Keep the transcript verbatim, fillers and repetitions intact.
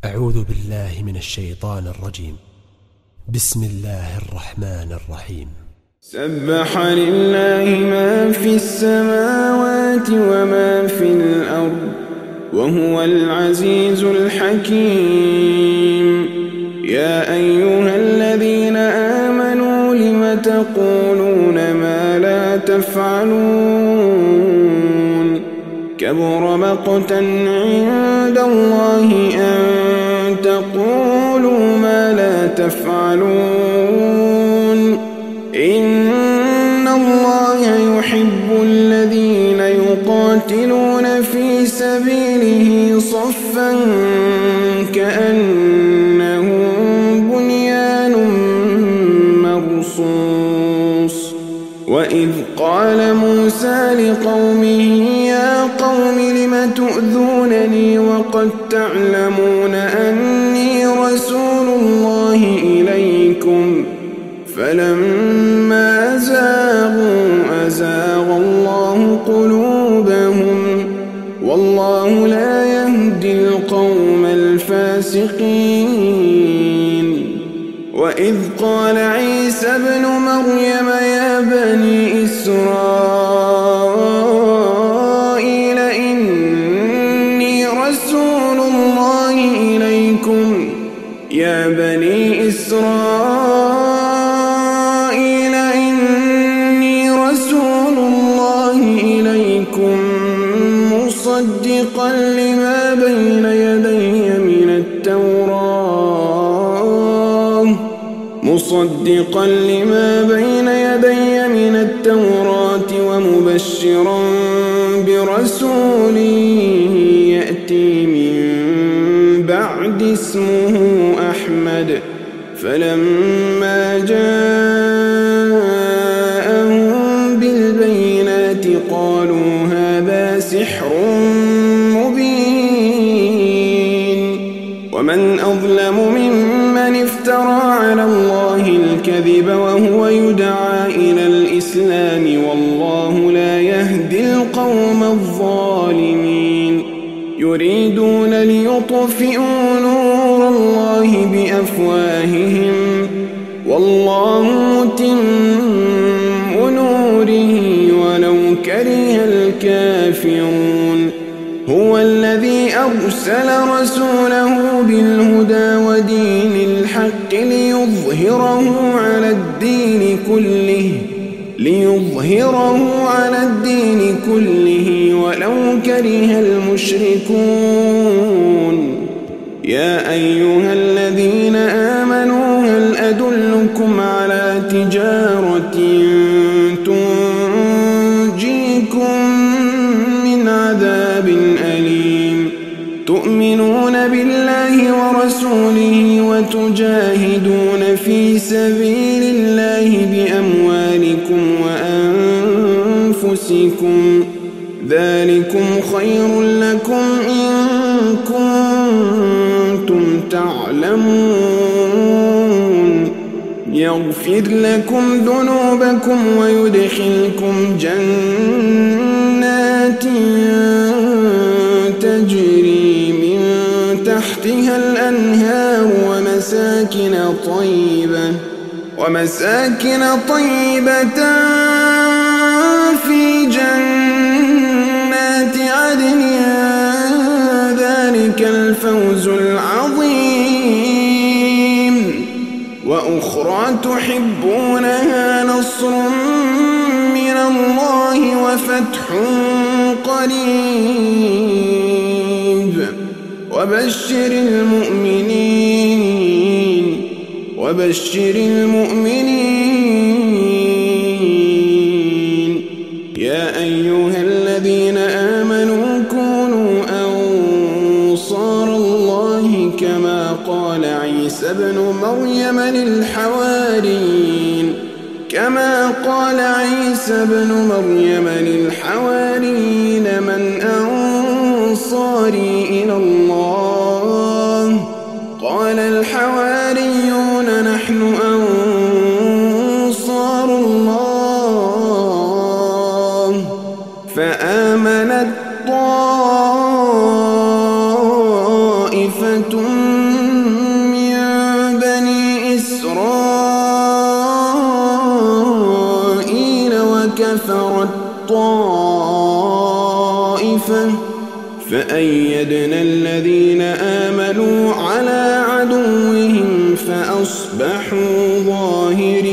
أعوذ بالله من الشيطان الرجيم. بسم الله الرحمن الرحيم. سبح لله ما في السماوات وما في الأرض وهو العزيز الحكيم. يا أيها الذين آمنوا لم تقولون ما لا تفعلون كبر مقتا عند الله أن تقولوا ما لا تفعلون. إن الله يحب الذين يقاتلون في سبيله صفا كأنه بنيان مرصوص. وإذ قال موسى لقومه يا قوم لم تؤذونني وقد تعلمون أني رسول الله إليكم فلما زاغوا أزاغ الله قلوبهم والله لا يهدي القوم الفاسقين. وإذ قال عيسى ابن مريم يا بني إسرائيل إني رسول الله إليكم يا بني إسرائيل إني رسول الله إليكم مصدقا لما بين يدي من التوراة مصدقا لما بين يدي من التوراة ومبشرا برسول يأتي من بعد اسمه أحمد. فلما جاءهم بالبينات قالوا هذا سحر مبين. ومن أظلم ممن افترى على الله الكذب وهو يدعى إلى الإسلام والله لا يهدي القوم الظالمين. يريدون ليطفئوا نور الله بأفواههم والله متم نوره ولو كره الكافرون. هو الذي أرسل رسوله بالهدى ودين الحق ليظهره على الدين كله ليظهره على الدين كله ولو كره المشركون. يا أيها الذين آمنوا هل أدلكم على تجارة تنجيكم من عذاب أليم تؤمنون بالله ورسوله وتجاهدون في سبيل الله بأموالكم وأنفسكم ذلكم خير لكم إن كنتم تعلمون. يغفر لكم ذنوبكم ويدخلكم جنات تجري من تحتها الأنهار ومساكن طيبة ومساكن طيبة في جنات عدن ذلك الفوز العظيم. وأخرى تحبونها نصر من الله وفتح قريب وبشر المؤمنين وبشر المؤمنين. يا أيها الذين آمنوا كونوا أنصار الله كما قال عيسى ابن مريم للحواريين كما قال عيسى ابن مريم للحواريين من أنصاري إلى الله قال الحواريون نحن أنصار الله. فآمنت طائفة من بني إسرائيل وكفرت طائفة فأيدنا الذين آمنوا على عدوهم فأصبحوا ظاهرين.